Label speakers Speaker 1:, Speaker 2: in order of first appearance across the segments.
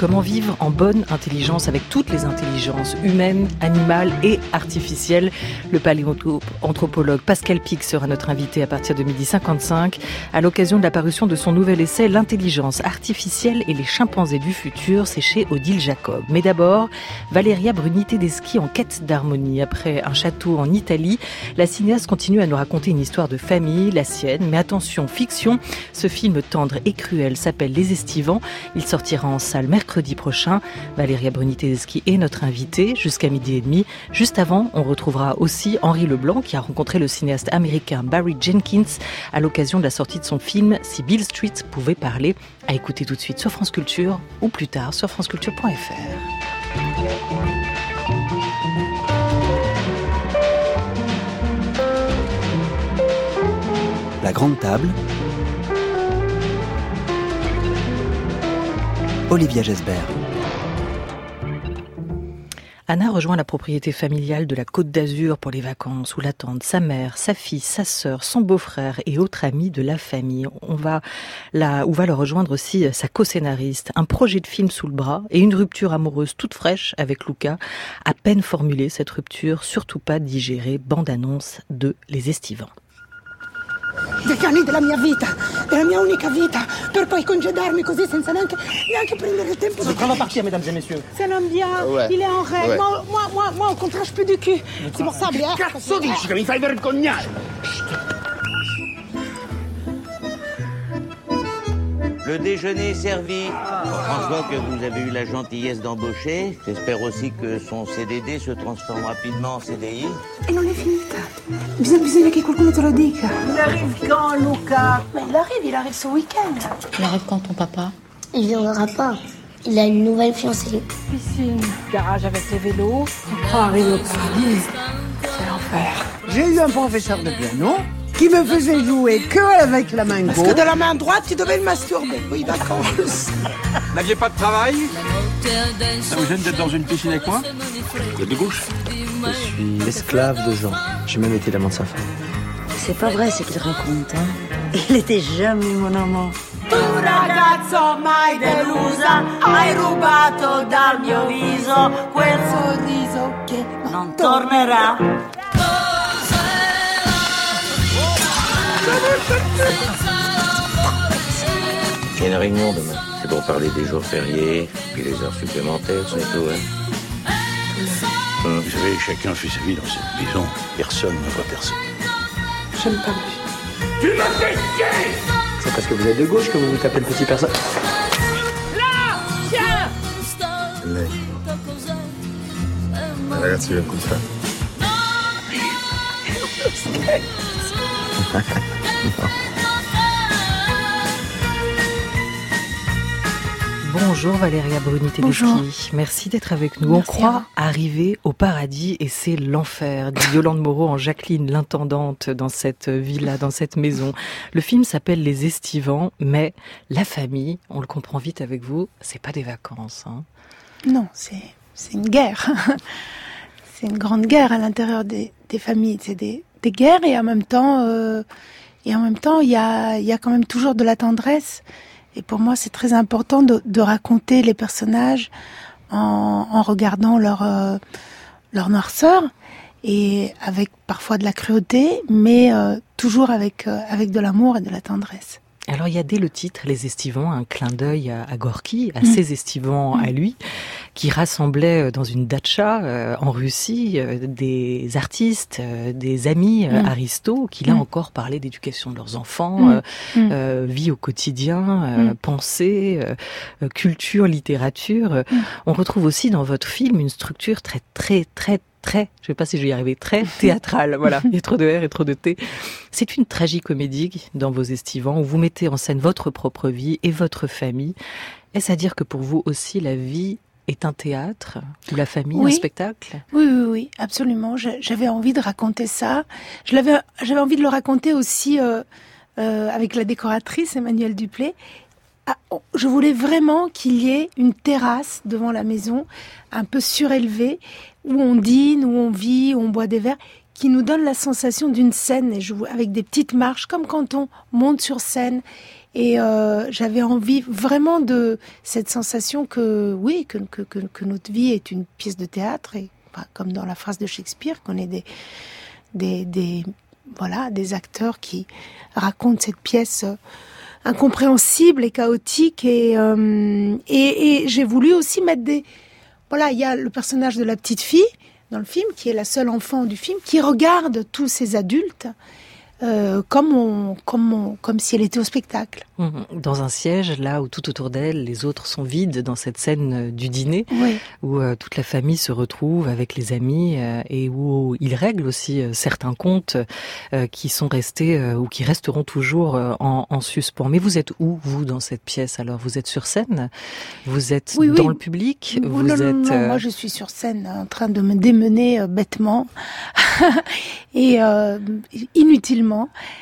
Speaker 1: Comment vivre en bonne intelligence avec toutes les intelligences humaines, animales et artificielles. Le paléoanthropologue Pascal Pic sera notre invité à partir de 12h55 à l'occasion de la parution de son nouvel essai L'intelligence artificielle et les chimpanzés du futur, c'est chez Odile Jacob. Mais d'abord, Valeria Bruni Tedeschi en quête d'harmonie. Après un château en Italie, la cinéaste continue à nous raconter une histoire de famille, la sienne, mais attention, fiction. Ce film tendre et cruel s'appelle Les Estivants. Il sortira en salle mercredi prochain. Valeria Bruni Tedeschi est notre invitée jusqu'à 12h30. Juste avant, on retrouvera aussi Henri Leblanc qui a rencontré le cinéaste américain Barry Jenkins à l'occasion de la sortie de son film Si Beale Street pouvait parler. À écouter tout de suite sur France Culture ou plus tard sur franceculture.fr.
Speaker 2: La grande table. Olivia Gesbert.
Speaker 1: Anna rejoint la propriété familiale de la Côte d'Azur pour les vacances où l'attendent sa mère, sa fille, sa sœur, son beau-frère et autres amis de la famille. Où va le rejoindre aussi sa co-scénariste. Un projet de film sous le bras et une rupture amoureuse toute fraîche avec Luca. À peine formulée cette rupture, surtout pas digérée. Bande-annonce de Les Estivants.
Speaker 3: 10 anni della mia vita, della mia unica vita, per poi congedarmi così senza neanche prendere il tempo.
Speaker 4: On va partir, mesdames et messieurs.
Speaker 3: C'est l'homme bien, ouais. Il est en règle. Ouais. Moi, au contraire, je peux du cul. C'est pour ça, bien.
Speaker 4: Cazzo dici che mi fai vergognare?
Speaker 5: Le déjeuner est servi. François, que vous avez eu la gentillesse d'embaucher. J'espère aussi que son CDD se transforme rapidement en CDI.
Speaker 3: E non è finita. Bisogna che qualcuno te lo dica.
Speaker 6: Il arrive quand, Luca?
Speaker 3: Mais il arrive ce week-end.
Speaker 7: Il arrive quand, ton papa?
Speaker 8: Il viendra pas. Il a une nouvelle fiancée.
Speaker 3: Piscine, garage avec les vélos. On arrive au paradis. C'est l'enfer.
Speaker 6: J'ai eu un professeur de piano qui me faisait jouer que avec la main gauche.
Speaker 3: Parce que de la main droite, tu devais le masturber. Oui, d'accord.
Speaker 9: N'aviez pas de travail? Ça vous gêne d'être dans une piscine avec moi? Vous êtes de gauche?
Speaker 10: Je suis esclave de Jean. J'ai même été l'amant de sa femme.
Speaker 7: C'est pas vrai ce qu'il raconte, hein. Il était jamais mon amant.
Speaker 6: Tu ragazzo mai delusa, hai rubato dal mio viso quel sorriso che non tornerà.
Speaker 5: Il y a une réunion demain. C'est pour parler des jours fériés, puis les heures supplémentaires, c'est tout, hein.
Speaker 9: Vous savez, chacun fait sa vie dans cette maison. Personne ne voit personne.
Speaker 3: J'aime pas ma vie.
Speaker 9: Tu m'as fait chier!
Speaker 10: C'est parce que vous êtes de gauche que vous vous tapez le petit personne.
Speaker 3: Là! Tiens!
Speaker 11: Lei. La ragazza viene con te.
Speaker 1: Bonjour Valeria Bruni Tedeschi.
Speaker 3: Bonjour.
Speaker 1: Merci d'être avec nous.
Speaker 3: Merci
Speaker 1: On croit arriver au paradis et c'est l'enfer, dit Yolande Moreau en Jacqueline, l'intendante dans cette villa, dans cette maison. Le film s'appelle Les Estivants, mais la famille, on le comprend vite avec vous, c'est pas des vacances, hein.
Speaker 3: Non, c'est une guerre. C'est une grande guerre à l'intérieur des familles. C'est des guerres et en même temps, il y a quand même toujours de la tendresse. Et pour moi, c'est très important de raconter les personnages en regardant leur noirceur et avec parfois de la cruauté, mais toujours avec de l'amour et de la tendresse.
Speaker 1: Alors il y a dès le titre Les Estivants un clin d'œil à Gorky, à ses estivants à lui, qui rassemblait dans une datcha en Russie des artistes, des amis aristos, qui là encore parlaient d'éducation de leurs enfants, vie au quotidien, pensée, culture, littérature. On retrouve aussi dans votre film une structure très, je sais pas si je vais y arriver, très théâtrale. Voilà, il y a trop de R et trop de T. C'est une tragicomédie dans vos estivants où vous mettez en scène votre propre vie et votre famille. Est-ce à dire que pour vous aussi la vie est un théâtre ou la famille un spectacle?
Speaker 3: Oui, absolument. J'avais envie de raconter ça. J'avais envie de le raconter aussi avec la décoratrice Emmanuelle Duplay. Je voulais vraiment qu'il y ait une terrasse devant la maison, un peu surélevée, où on dîne, où on vit, où on boit des verres, qui nous donne la sensation d'une scène, avec des petites marches, comme quand on monte sur scène. Et j'avais envie vraiment de cette sensation que notre vie est une pièce de théâtre, et comme dans la phrase de Shakespeare, qu'on est des acteurs qui racontent cette pièce incompréhensible et chaotique. Et j'ai voulu aussi mettre il y a le personnage de la petite fille dans le film, qui est la seule enfant du film, qui regarde tous ces adultes comme si elle était au spectacle.
Speaker 1: Dans un siège, là où tout autour d'elle, les autres sont vides, dans cette scène du dîner, où toute la famille se retrouve avec les amis et où ils règlent aussi certains comptes qui sont restés ou qui resteront toujours en suspens. Mais vous êtes où, vous, dans cette pièce? Alors, vous êtes sur scène? Vous êtes dans le public?
Speaker 3: Non, moi je suis sur scène en train de me démener bêtement et inutilement.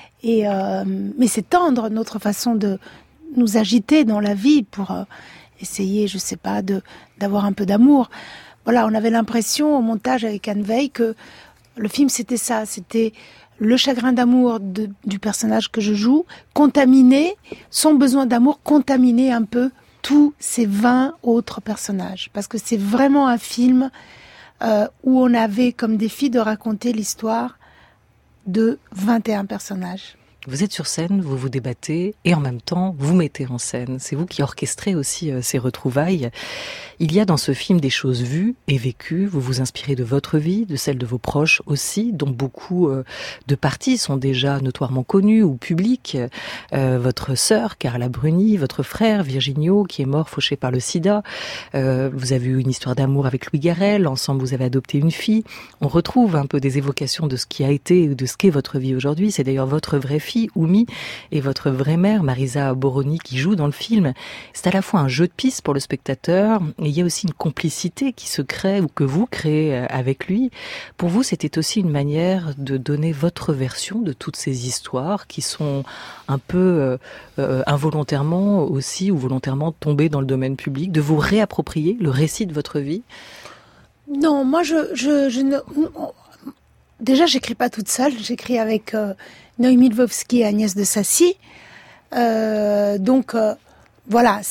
Speaker 3: Mais c'est tendre notre façon de nous agiter dans la vie pour essayer, je sais pas, d'avoir un peu d'amour. Voilà, on avait l'impression au montage avec Anne Veil que le film c'était ça, c'était le chagrin d'amour du personnage que je joue, contaminé, son besoin d'amour, contaminé un peu tous ces 20 autres personnages. Parce que c'est vraiment un film où on avait comme défi de raconter l'histoire de 21 personnages.
Speaker 1: Vous êtes sur scène, vous vous débattez et en même temps, vous mettez en scène. C'est vous qui orchestrez aussi ces retrouvailles. Il y a dans ce film des choses vues et vécues. Vous vous inspirez de votre vie, de celle de vos proches aussi, dont beaucoup de parties sont déjà notoirement connues ou publiques. Votre sœur, Carla Bruni, votre frère, Virginio, qui est mort fauché par le sida. Vous avez eu une histoire d'amour avec Louis Garrel. Ensemble, vous avez adopté une fille. On retrouve un peu des évocations de ce qui a été ou de ce qu'est votre vie aujourd'hui. C'est d'ailleurs votre vraie fille, Oumi, et votre vraie mère, Marisa Boroni, qui joue dans le film. C'est à la fois un jeu de piste pour le spectateur, et il y a aussi une complicité qui se crée, ou que vous créez avec lui. Pour vous, c'était aussi une manière de donner votre version de toutes ces histoires qui sont un peu involontairement aussi, ou volontairement tombées dans le domaine public, de vous réapproprier le récit de votre vie?
Speaker 3: Non, moi déjà, j'écris pas toute seule, j'écris avec Noémie Lvovsky et Agnès de Sassy. Donc, voilà,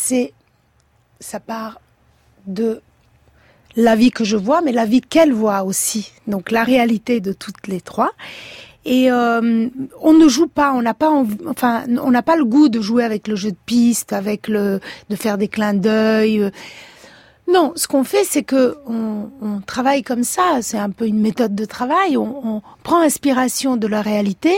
Speaker 3: ça part de la vie que je vois, mais la vie qu'elle voit aussi. Donc, la réalité de toutes les trois. Et on ne joue pas, on n'a pas le goût de jouer avec le jeu de piste, de faire des clins d'œil. Non, ce qu'on fait, c'est que on travaille comme ça. C'est un peu une méthode de travail. On prend inspiration de la réalité,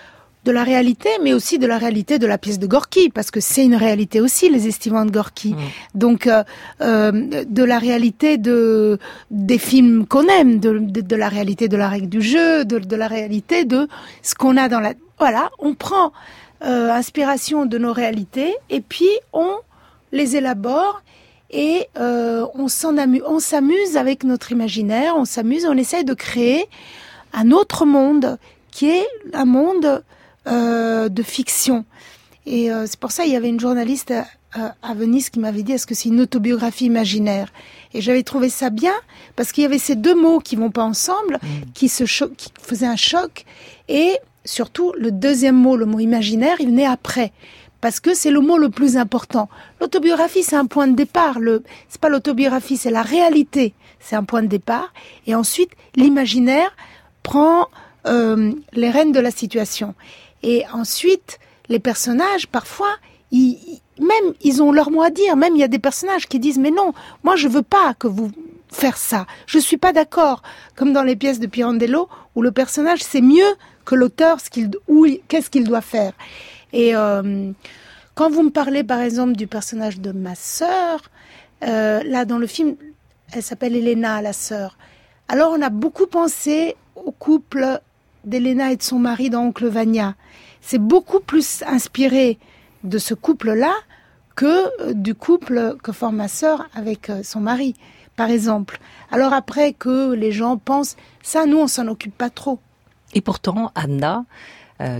Speaker 3: mais aussi de la réalité de la pièce de Gorky, parce que c'est une réalité aussi, les Estivants de Gorky. Donc, de la réalité des films qu'on aime, de la réalité de la règle du jeu, de la réalité de ce qu'on a dans la... Voilà, on prend inspiration de nos réalités, et puis on les élabore. Et on s'amuse avec notre imaginaire, on essaye de créer un autre monde qui est un monde de fiction. Et c'est pour ça il y avait une journaliste à Venise qui m'avait dit: est-ce que c'est une autobiographie imaginaire? Et j'avais trouvé ça bien parce qu'il y avait ces deux mots qui vont pas ensemble, qui faisaient un choc. Et surtout le deuxième mot, le mot imaginaire, il venait après. Parce que c'est le mot le plus important. L'autobiographie, c'est un point de départ. C'est pas l'autobiographie, c'est la réalité. C'est un point de départ. Et ensuite, l'imaginaire prend les rênes de la situation. Et ensuite, les personnages, parfois, ils ont leur mot à dire. Même il y a des personnages qui disent: mais non, moi je veux pas que vous faire ça. Je suis pas d'accord. Comme dans les pièces de Pirandello, où le personnage sait mieux que l'auteur qu'est-ce qu'il doit faire. Et quand vous me parlez par exemple du personnage de ma sœur, là dans le film, elle s'appelle Elena, la sœur. Alors on a beaucoup pensé au couple d'Elena et de son mari dans Oncle Vania. C'est beaucoup plus inspiré de ce couple-là que du couple que forme ma sœur avec son mari, par exemple. Alors après que les gens pensent, ça nous on s'en occupe pas trop.
Speaker 1: Et pourtant, Anna...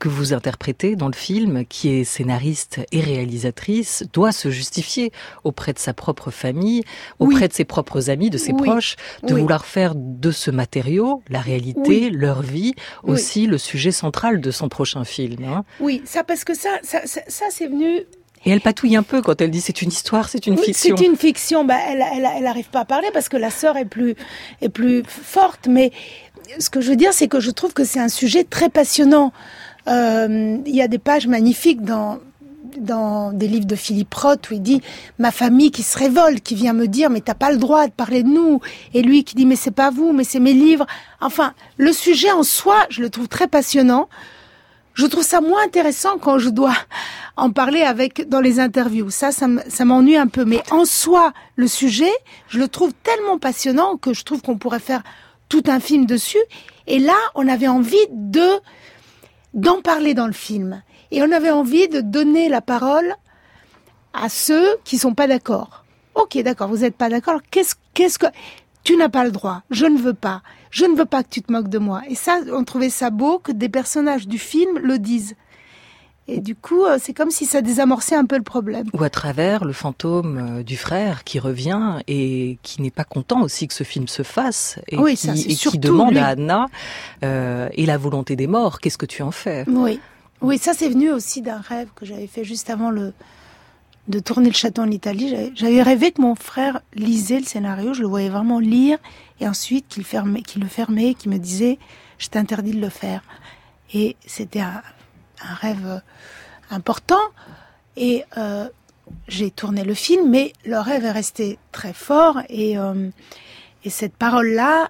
Speaker 1: que vous interprétez dans le film, qui est scénariste et réalisatrice, doit se justifier auprès de sa propre famille, auprès de ses propres amis, de ses proches, de vouloir faire de ce matériau, la réalité, leur vie, aussi le sujet central de son prochain film. Hein.
Speaker 3: Oui, ça parce que ça c'est venu...
Speaker 1: Et elle patouille un peu quand elle dit c'est une histoire, c'est une fiction.
Speaker 3: C'est une fiction. Elle arrive pas à parler parce que la sœur est plus forte. Mais ce que je veux dire, c'est que je trouve que c'est un sujet très passionnant. Il y a des pages magnifiques dans des livres de Philippe Roth où il dit ma famille qui se révolte, qui vient me dire mais t'as pas le droit de parler de nous. Et lui qui dit mais c'est pas vous, mais c'est mes livres. Enfin, le sujet en soi, je le trouve très passionnant. Je trouve ça moins intéressant quand je dois en parler dans les interviews. Ça m'ennuie un peu. Mais en soi, le sujet, je le trouve tellement passionnant que je trouve qu'on pourrait faire tout un film dessus. Et là, on avait envie d'en parler dans le film. Et on avait envie de donner la parole à ceux qui sont pas d'accord. Ok, d'accord, vous êtes pas d'accord. Qu'est-ce que... Tu n'as pas le droit, je ne veux pas. Je ne veux pas que tu te moques de moi. Et ça, on trouvait ça beau que des personnages du film le disent. Et du coup, c'est comme si ça désamorçait un peu le problème.
Speaker 1: Ou à travers le fantôme du frère qui revient et qui n'est pas content aussi que ce film se fasse. Et qui demande à Anna, et la volonté des morts, qu'est-ce que tu en fais ?
Speaker 3: Oui, ça c'est venu aussi d'un rêve que j'avais fait juste avant de tourner Le Château en Italie. J'avais rêvé que mon frère lisait le scénario, je le voyais vraiment lire, et ensuite qu'il le fermait, qu'il me disait « je t'interdis de le faire ». Et c'était un rêve important, et j'ai tourné le film, mais le rêve est resté très fort, et cette parole-là,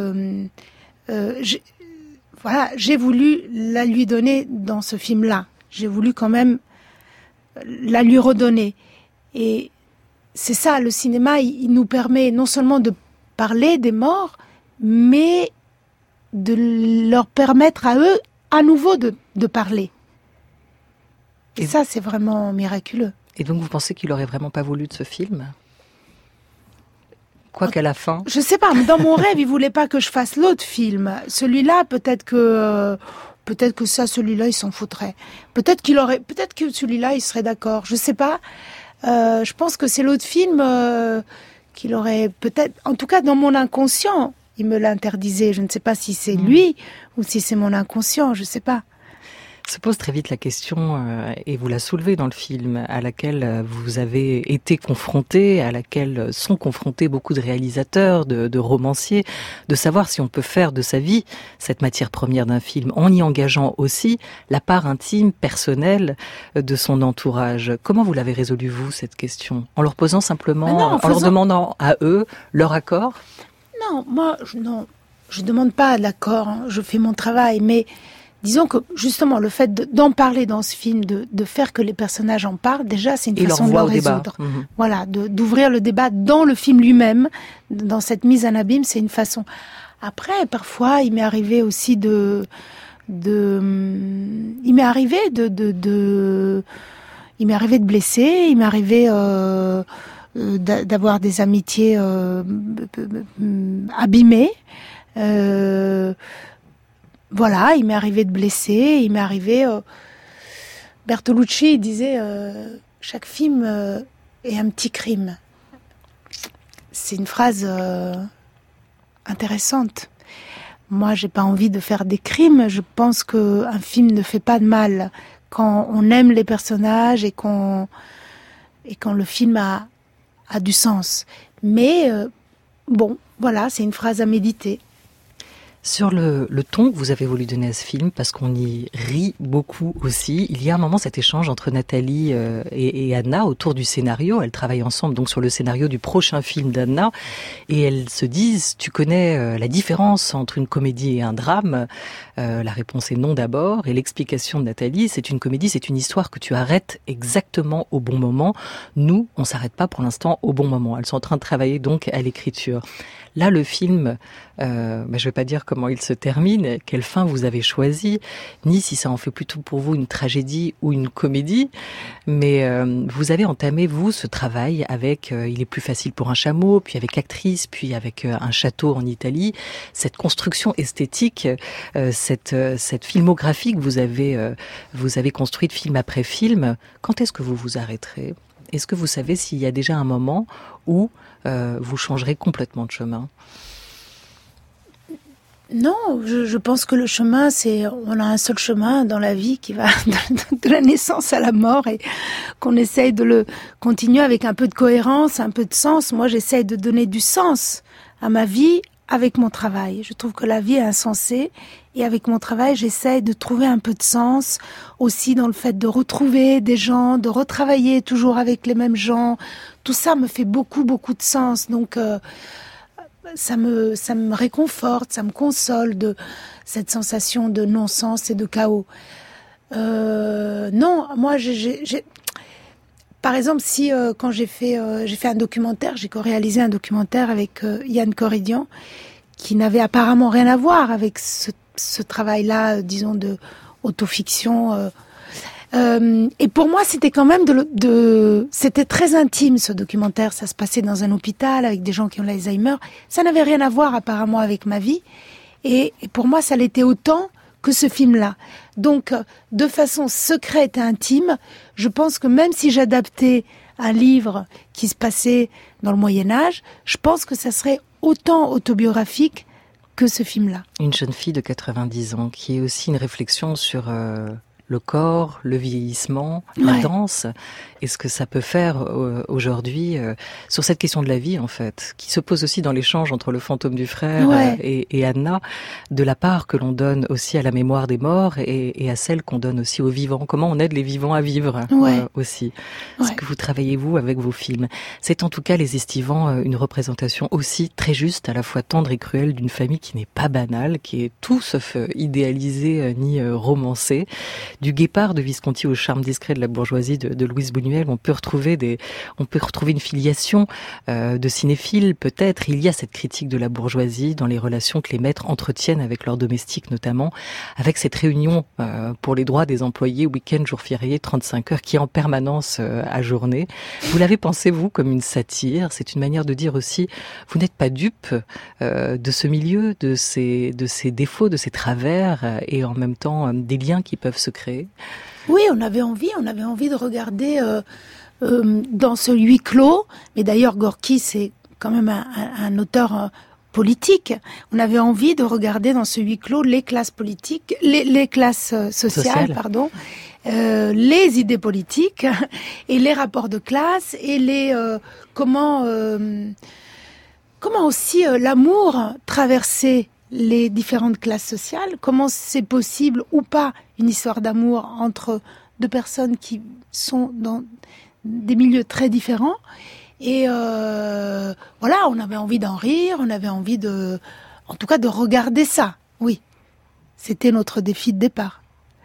Speaker 3: j'ai voulu la lui donner dans ce film-là. J'ai voulu quand même la lui redonner. Et c'est ça, le cinéma, il nous permet non seulement de parler des morts, mais de leur permettre à eux, à nouveau, de parler. Et ça, c'est vraiment miraculeux.
Speaker 1: Et donc, vous pensez qu'il aurait vraiment pas voulu de ce film ? Quoi qu'à la fin...
Speaker 3: Je sais pas, mais dans mon rêve, il voulait pas que je fasse l'autre film. Celui-là, peut-être que celui-là, il s'en foutrait. Peut-être que celui-là, il serait d'accord. Je sais pas. Je pense que c'est l'autre film qu'il aurait peut-être... En tout cas, dans mon inconscient, il me l'interdisait. Je ne sais pas si c'est lui ou si c'est mon inconscient. Je sais pas.
Speaker 1: Se pose très vite la question, et vous la soulevez dans le film, à laquelle vous avez été confronté, à laquelle sont confrontés beaucoup de réalisateurs, de romanciers, de savoir si on peut faire de sa vie cette matière première d'un film, en y engageant aussi la part intime, personnelle de son entourage. Comment vous l'avez résolu, vous, cette question ? En leur posant simplement, en leur demandant à eux leur accord ?
Speaker 3: Non, je demande pas l'accord, hein, je fais mon travail, mais... Disons que, justement, le fait d'en parler dans ce film, de faire que les personnages en parlent, déjà, c'est une façon de le résoudre. Voilà, d'ouvrir le débat dans le film lui-même, dans cette mise en abîme, c'est une façon. Après, parfois, il m'est arrivé aussi il m'est arrivé de blesser, il m'est arrivé d'avoir des amitiés abîmées. Voilà, il m'est arrivé de blesser, il m'est arrivé... Bertolucci, il disait chaque film est un petit crime. C'est une phrase intéressante. Moi, j'ai pas envie de faire des crimes. Je pense qu'un film ne fait pas de mal quand on aime les personnages et quand le film a du sens. Mais bon, voilà, c'est une phrase à méditer.
Speaker 1: Sur le ton que vous avez voulu donner à ce film, parce qu'on y rit beaucoup aussi, il y a un moment cet échange entre Nathalie et Anna autour du scénario. Elles travaillent ensemble donc sur le scénario du prochain film d'Anna, et elles se disent « Tu connais la différence entre une comédie et un drame ?» La réponse est non d'abord, et l'explication de Nathalie, c'est une comédie, c'est une histoire que tu arrêtes exactement au bon moment. Nous, on s'arrête pas pour l'instant au bon moment. Elles sont en train de travailler donc à l'écriture. Là, le film, je ne vais pas dire comment il se termine, quelle fin vous avez choisi, ni si ça en fait plutôt pour vous une tragédie ou une comédie, mais vous avez entamé, vous, ce travail avec Il est plus facile pour un chameau, puis avec Actrice, puis avec un château en Italie, cette construction esthétique, cette filmographie que vous avez construite film après film. Quand est-ce que vous vous arrêterez ? Est-ce que vous savez s'il y a déjà un moment où vous changerez complètement de chemin ?
Speaker 3: Non, je pense que le chemin, on a un seul chemin dans la vie qui va de la naissance à la mort et qu'on essaye de le continuer avec un peu de cohérence, un peu de sens. Moi, j'essaye de donner du sens à ma vie avec mon travail. Je trouve que la vie est insensée et avec mon travail, j'essaye de trouver un peu de sens aussi dans le fait de retrouver des gens, de retravailler toujours avec les mêmes gens. Tout ça me fait beaucoup, beaucoup de sens. Donc, ça me réconforte, ça me console de cette sensation de non-sens et de chaos. Non, moi, par exemple, si quand j'ai fait un documentaire, j'ai co-réalisé un documentaire avec Yann Corridian, qui n'avait apparemment rien à voir avec ce travail-là, disons, de autofiction. Et pour moi, c'était quand même c'était très intime, ce documentaire. Ça se passait dans un hôpital avec des gens qui ont l'Alzheimer. Ça n'avait rien à voir apparemment avec ma vie. Et pour moi, ça l'était autant que ce film-là. Donc, de façon secrète et intime, je pense que même si j'adaptais un livre qui se passait dans le Moyen-Âge, je pense que ça serait autant autobiographique que ce film-là.
Speaker 1: Une jeune fille de 90 ans qui est aussi une réflexion sur le corps, le vieillissement, la danse, et ce que ça peut faire aujourd'hui sur cette question de la vie, en fait, qui se pose aussi dans l'échange entre le fantôme du frère et Anna, de la part que l'on donne aussi à la mémoire des morts et à celle qu'on donne aussi aux vivants. Comment on aide les vivants à vivre aussi. Ce que vous travaillez, vous, avec vos films. C'est en tout cas, Les Estivants, une représentation aussi très juste, à la fois tendre et cruelle, d'une famille qui n'est pas banale, qui est tout sauf idéalisée ni romancée. Du Guépard de Visconti au charme discret de la bourgeoisie de Louise Buñuel, on peut retrouver une filiation de cinéphiles, peut-être. Il y a cette critique de la bourgeoisie dans les relations que les maîtres entretiennent avec leurs domestiques, notamment, avec cette réunion pour les droits des employés, week-end, jour férié, 35 heures, qui est en permanence à journée. Vous l'avez pensé, vous, comme une satire. C'est une manière de dire aussi, vous n'êtes pas dupe de ce milieu, de ses défauts, de ses travers, et en même temps des liens qui peuvent se créer.
Speaker 3: Oui, on avait envie de regarder dans ce huis clos, mais d'ailleurs Gorky c'est quand même un auteur politique, on avait envie de regarder dans ce huis clos les classes politiques, les classes sociales, pardon, les idées politiques et les rapports de classe et comment aussi l'amour traversait les différentes classes sociales, comment c'est possible ou pas une histoire d'amour entre deux personnes qui sont dans des milieux très différents. Et voilà, on avait envie d'en rire, on avait envie en tout cas de regarder ça. Oui, c'était notre défi de départ.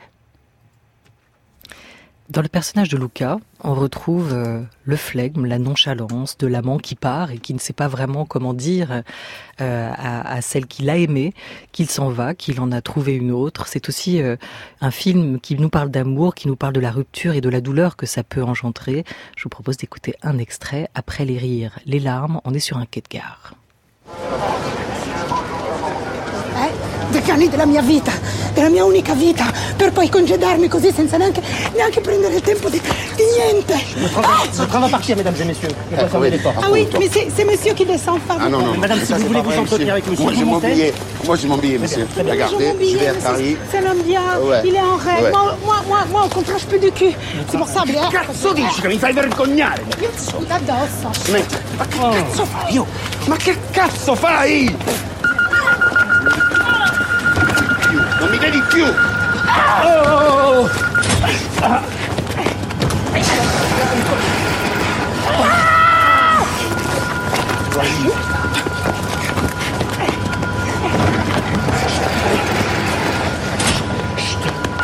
Speaker 1: Dans le personnage de Luca, on retrouve le flegme, la nonchalance de l'amant qui part et qui ne sait pas vraiment comment dire à celle qu'il a aimée, qu'il s'en va, qu'il en a trouvé une autre. C'est aussi un film qui nous parle d'amour, qui nous parle de la rupture et de la douleur que ça peut engendrer. Je vous propose d'écouter un extrait. Après les rires, les larmes, on est sur un quai de gare.
Speaker 12: Degli anni della mia vita, della mia unica vita, per poi congedarmi così senza neanche prendere il tempo di niente.
Speaker 4: Notre train va partir, mesdames et messieurs. On doit fermer les portes.
Speaker 12: Ah oui, mais c'est monsieur qui descend. Pardon.
Speaker 11: Ah non, non.
Speaker 4: Madame, si vous voulez vous entretenir avec monsieur,
Speaker 11: moi j'ai mon billet, monsieur. Regardez, je vais à Paris.
Speaker 12: C'est un homme bien, il est en règle. Moi, au contraire, je peux du cul. C'est pour ça, bien.
Speaker 4: Cazzo dici che mi fai vergognare?
Speaker 12: Io ti sputo addosso.
Speaker 4: Ma che cazzo fai? Ma che cazzo fai? Non mi vedi più! Oh!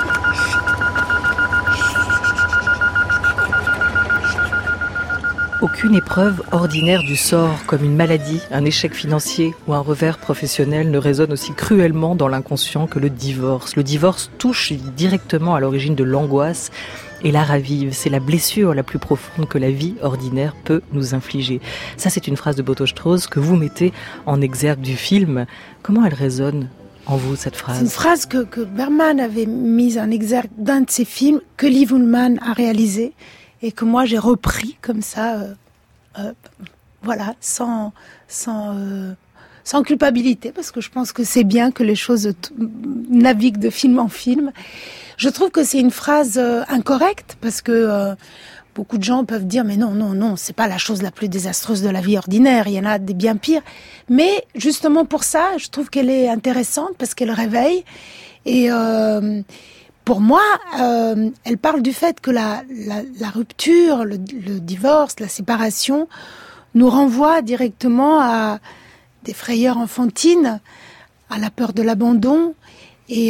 Speaker 1: Au Aucune épreuve ordinaire du sort, comme une maladie, un échec financier ou un revers professionnel, ne résonne aussi cruellement dans l'inconscient que le divorce. Le divorce touche directement à l'origine de l'angoisse et la ravive. C'est la blessure la plus profonde que la vie ordinaire peut nous infliger. Ça, c'est une phrase de Boto-Strauss que vous mettez en exergue du film. Comment elle résonne en vous, cette phrase?
Speaker 3: C'est une phrase que Bergman avait mise en exergue d'un de ses films, que Liv Ullmann a réalisé, et que moi j'ai repris comme ça, voilà, sans culpabilité, parce que je pense que c'est bien que les choses naviguent de film en film. Je trouve que c'est une phrase incorrecte, parce que beaucoup de gens peuvent dire, mais non, c'est pas la chose la plus désastreuse de la vie ordinaire, il y en a des bien pires. Mais justement pour ça, je trouve qu'elle est intéressante, parce qu'elle réveille. Et pour moi, elle parle du fait que la rupture, le divorce, la séparation, nous renvoie directement à des frayeurs enfantines, à la peur de l'abandon, et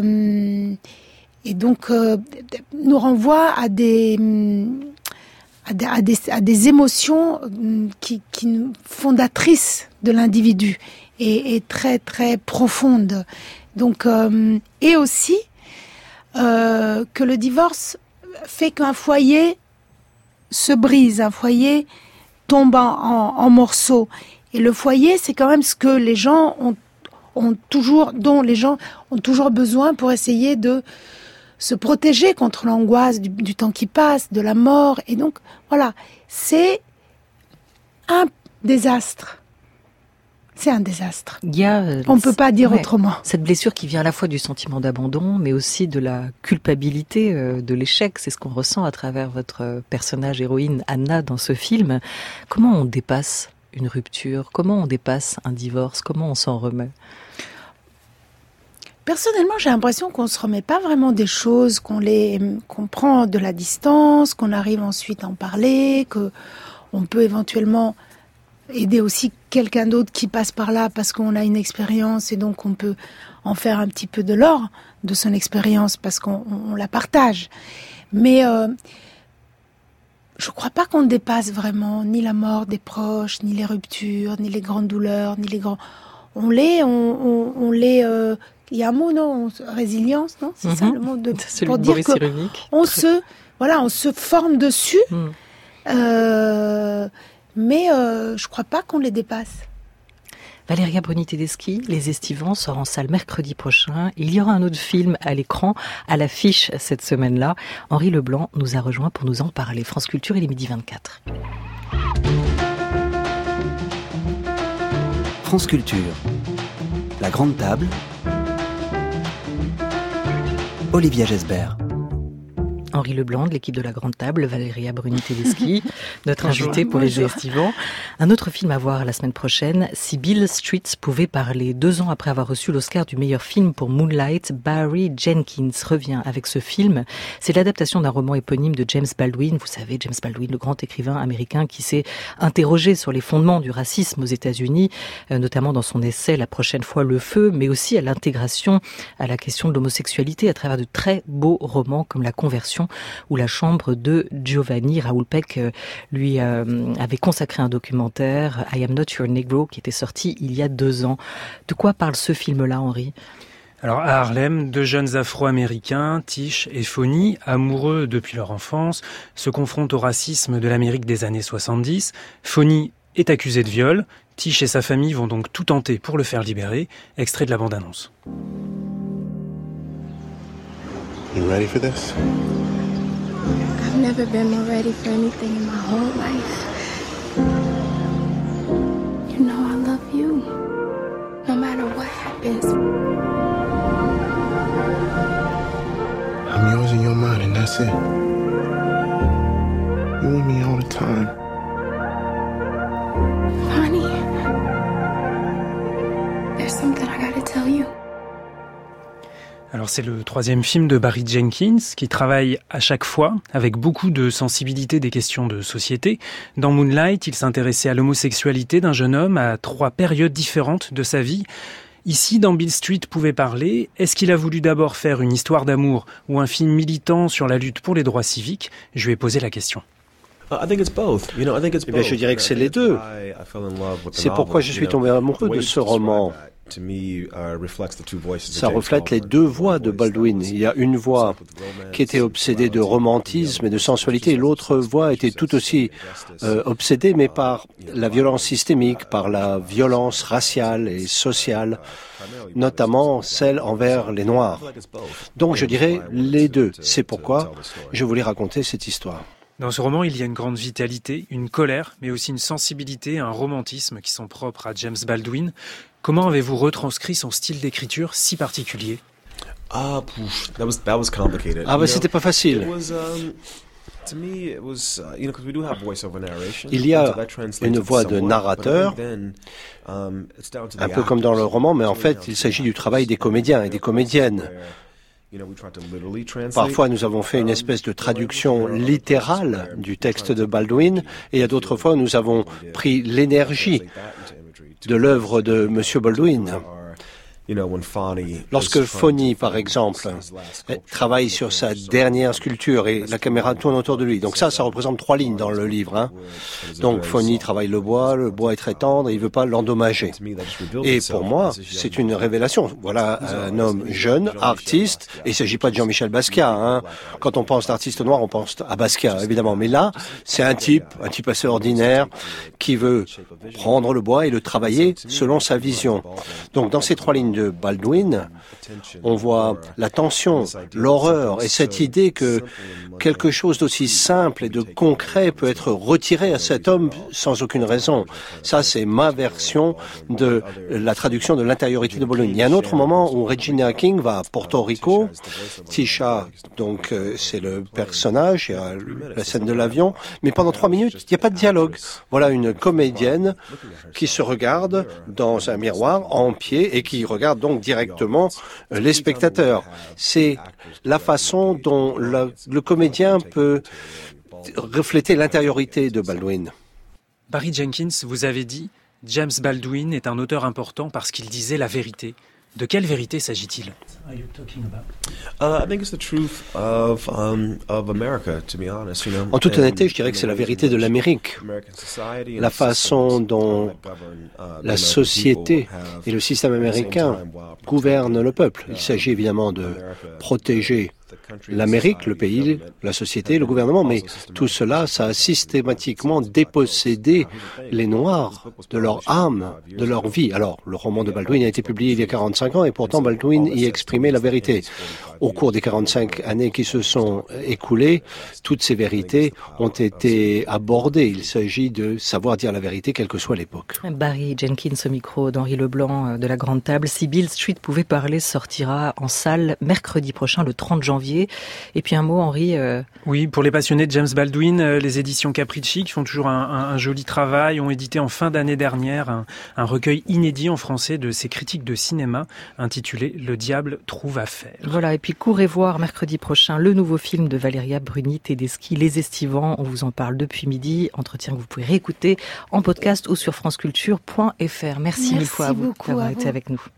Speaker 3: donc nous renvoie à des émotions qui fondatrices de l'individu et très très profondes. Donc et aussi que le divorce fait qu'un foyer se brise, un foyer tombe en morceaux. Et le foyer, c'est quand même ce que les gens dont les gens ont toujours besoin pour essayer de se protéger contre l'angoisse du temps qui passe, de la mort. Et donc, voilà, c'est un désastre. C'est un désastre. On ne peut pas dire autrement.
Speaker 1: Cette blessure qui vient à la fois du sentiment d'abandon, mais aussi de la culpabilité de l'échec. C'est ce qu'on ressent à travers votre personnage héroïne, Anna, dans ce film. Comment on dépasse une rupture? Comment on dépasse un divorce? Comment on s'en remet?
Speaker 3: Personnellement, j'ai l'impression qu'on se remet pas vraiment des choses, qu'on prend de la distance, qu'on arrive ensuite à en parler, qu'on peut éventuellement aider aussi quelqu'un d'autre qui passe par là parce qu'on a une expérience et donc on peut en faire un petit peu de l'or de son expérience parce qu'on la partage. Mais je crois pas qu'on dépasse vraiment ni la mort des proches, ni les ruptures, ni les grandes douleurs, ni les grands. On les. Il y a un mot, non? Résilience, non? C'est ça le mot
Speaker 1: pour dire que
Speaker 3: on se forme dessus. Mais je crois pas qu'on les dépasse.
Speaker 1: Valeria Bruni-Tedeschi, Les Estivants sort en salle mercredi prochain. Il y aura un autre film à l'écran, à l'affiche cette semaine-là. Henri Leblanc nous a rejoint pour nous en parler. France Culture, il est 12h24.
Speaker 2: France Culture, La Grande Table, Olivia Gesbert.
Speaker 1: Henri Leblanc de l'équipe de La Grande Table, Valeria Bruni-Tedeschi, notre invité pour Les Estivants. Un autre film à voir la semaine prochaine, Si Beale Street pouvait parler. 2 ans après avoir reçu l'Oscar du meilleur film pour Moonlight, Barry Jenkins revient avec ce film. C'est l'adaptation d'un roman éponyme de James Baldwin. Vous savez, James Baldwin, le grand écrivain américain qui s'est interrogé sur les fondements du racisme aux États-Unis, notamment dans son essai La prochaine fois le feu, mais aussi à l'intégration à la question de l'homosexualité à travers de très beaux romans comme La Conversion où La chambre de Giovanni. Raoul Peck lui avait consacré un documentaire, I Am Not Your Negro, qui était sorti il y a 2 ans. De quoi parle ce film-là, Henri ?
Speaker 13: Alors à Harlem, 2 jeunes Afro-Américains, Tish et Fonny, amoureux depuis leur enfance, se confrontent au racisme de l'Amérique des années 70. Fonny est accusé de viol. Tish et sa famille vont donc tout tenter pour le faire libérer. Extrait de la bande-annonce.
Speaker 11: You ready for this?
Speaker 14: I've never been more ready for anything in my whole life. You know I love you, no matter what happens.
Speaker 11: I'm yours and you're mine, and that's it. You and me all the time.
Speaker 14: Honey, there's something I gotta tell you.
Speaker 13: Alors c'est le 3e film de Barry Jenkins qui travaille à chaque fois avec beaucoup de sensibilité des questions de société. Dans Moonlight, il s'intéressait à l'homosexualité d'un jeune homme à 3 périodes différentes de sa vie. Ici, dans Beale Street pouvait parler, est-ce qu'il a voulu d'abord faire une histoire d'amour ou un film militant sur la lutte pour les droits civiques ? Je lui ai posé la question.
Speaker 15: Eh bien, je dirais que c'est les deux. C'est pourquoi je suis tombé amoureux de ce roman. Ça reflète les deux voix de Baldwin. Il y a une voix qui était obsédée de romantisme et de sensualité, et l'autre voix était tout aussi obsédée, mais par la violence systémique, par la violence raciale et sociale, notamment celle envers les Noirs. Donc je dirais les deux. C'est pourquoi je voulais raconter cette histoire.
Speaker 13: Dans ce roman, il y a une grande vitalité, une colère, mais aussi une sensibilité, un romantisme qui sont propres à James Baldwin. Comment avez-vous retranscrit son style d'écriture si particulier?
Speaker 15: C'était pas facile. Il y a une voix de narrateur, un peu comme dans le roman, mais en fait, il s'agit du travail des comédiens et des comédiennes. Parfois, nous avons fait une espèce de traduction littérale du texte de Baldwin, et à d'autres fois, nous avons pris l'énergie de l'œuvre de M. Baldwin. Lorsque Fonny, par exemple, travaille sur sa dernière sculpture et la caméra tourne autour de lui. Donc ça représente 3 lignes dans le livre. Donc Fonny travaille le bois est très tendre et il ne veut pas l'endommager. Et pour moi, c'est une révélation. Voilà un homme jeune, artiste, et il ne s'agit pas de Jean-Michel Basquiat. Quand on pense d'artiste noir, on pense à Basquiat, évidemment. Mais là, c'est un type assez ordinaire qui veut prendre le bois et le travailler selon sa vision. Donc dans ces 3 lignes de Baldwin, on voit la tension, l'horreur et cette idée que quelque chose d'aussi simple et de concret peut être retiré à cet homme sans aucune raison. Ça, c'est ma version de la traduction de l'intériorité de Baldwin. Il y a un autre moment où Regina King va à Porto Rico. Tisha, donc, c'est le personnage, il y a la scène de l'avion, mais pendant 3 minutes, il n'y a pas de dialogue. Voilà une comédienne qui se regarde dans un miroir en pied et qui regarde donc directement les spectateurs. C'est la façon dont le comédien peut refléter l'intériorité de Baldwin.
Speaker 13: Barry Jenkins, vous avez dit « James Baldwin est un auteur important parce qu'il disait la vérité ». De quelle vérité s'agit-il?
Speaker 15: En toute honnêteté, je dirais que c'est la vérité de l'Amérique. La façon dont la société et le système américain gouvernent le peuple. Il s'agit évidemment de protéger l'Amérique, le pays, la société, le gouvernement, mais tout cela, ça a systématiquement dépossédé les Noirs de leur âme, de leur vie. Alors, le roman de Baldwin a été publié il y a 45 ans et pourtant Baldwin y exprimait la vérité. Au cours des 45 années qui se sont écoulées, toutes ces vérités ont été abordées. Il s'agit de savoir dire la vérité, quelle que soit l'époque.
Speaker 1: Barry Jenkins au micro d'Henri Leblanc de La Grande Table. Si Beale Street pouvait parler sortira en salle mercredi prochain, le 30 janvier. Et puis un mot, Henri.
Speaker 13: Oui, pour les passionnés de James Baldwin, les éditions Capricci, qui font toujours un joli travail, ont édité en fin d'année dernière un recueil inédit en français de ses critiques de cinéma intitulé « Le diable trouve à faire ».
Speaker 1: Voilà, et puis courez voir mercredi prochain le nouveau film de Valéria Bruni-Tedeschi, Les Estivants. On vous en parle depuis midi. Entretien que vous pouvez réécouter en podcast ou sur franceculture.fr. Merci mille fois à vous d'avoir été avec nous.